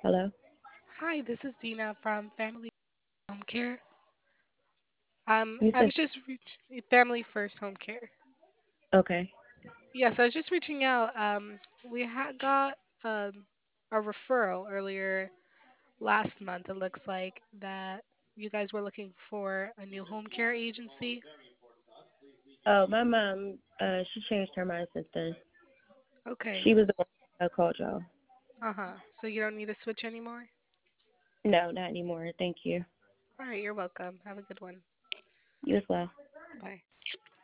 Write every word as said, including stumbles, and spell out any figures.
Hello? Hi, this is Dina from Family Home Care. Um, You I said, was just reach Family First Home Care. okay. Yes, I was just reaching out. Um, we had got um, a referral earlier last month. It looks like that you guys were looking for a new home care agency. Oh, my mom, uh, she changed her mind since then. Okay. She was the one that called y'all. Uh-huh. So you don't need to switch anymore? No, not anymore. Thank you. All right, you're welcome. Have a good one. You as well. Bye.